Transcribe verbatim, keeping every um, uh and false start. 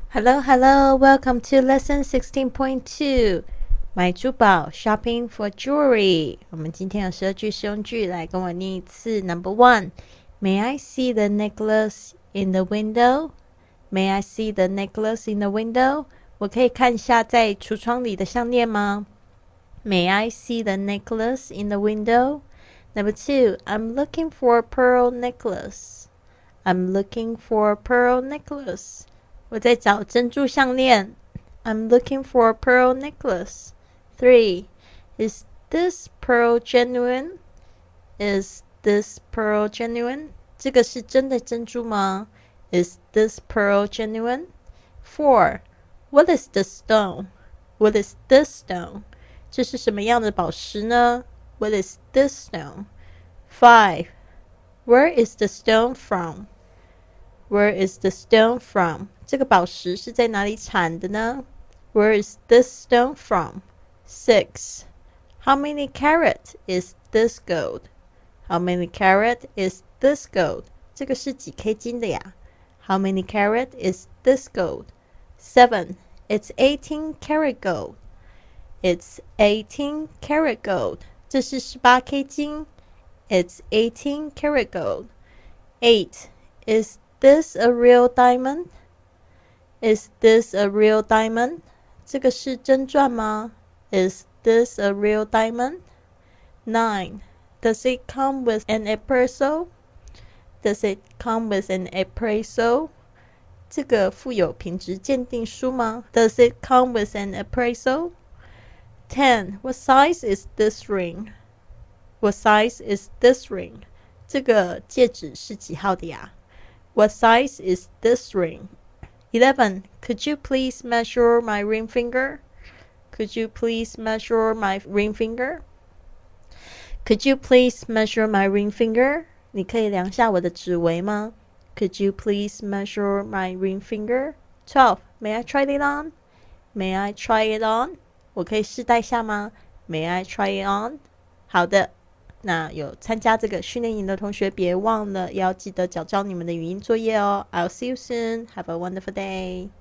Hello, hello, welcome to lesson sixteen point two 买珠宝 shopping for jewelry 我们今天有十二句实用句来跟我念一次 Number one May I see the necklace in the window? May I see the necklace in the window? 我可以看一下在橱窗里的项链吗？ May I see the necklace in the window? Number two I'm looking for a pearl necklace. I'm looking for a pearl necklace. 我在找珍珠项链 I'm looking for a pearl necklace. Three Is this pearl genuine? Is this pearl genuine? 这个是真的珍珠吗？ Is this pearl genuine? Four What is the stone? What is this stone? 这是什么样的宝石呢？ What is this stone? Five Where is the stone from? Where is the stone from? 这个宝石是在哪里产的呢？ Where is this stone from? Six How many carat is this gold? How many carat is this gold? 这个是几 K 金的呀？ How many carat is this gold? Seven It's eighteen carat gold. It's eighteen carat gold. 这是十八 K 金。It's eighteen carat gold. Eight Is this a real diamond? Is this a real diamond? 这个是真钻吗？ Is this a real diamond? Nine Does it come with an appraisal? Does it come with an appraisal? 这个附有品质鉴定书吗？ Does it come with an appraisal? Ten What size is this ring? What size is this ring? 这个戒指是几号的呀？ What size is this ring? Eleven Could you please measure my ring finger? Could you please measure my ring finger? Could you please measure my ring finger? 你可以量下我的指围吗？ Could you please measure my ring finger? Twelve May I try it on? May I try it on? 我可以试戴下吗？ May I try it on? 好的，那有参加这个训练营的同学别忘了要记得缴交你们的语音作业哦。I'll see you soon. Have a wonderful day.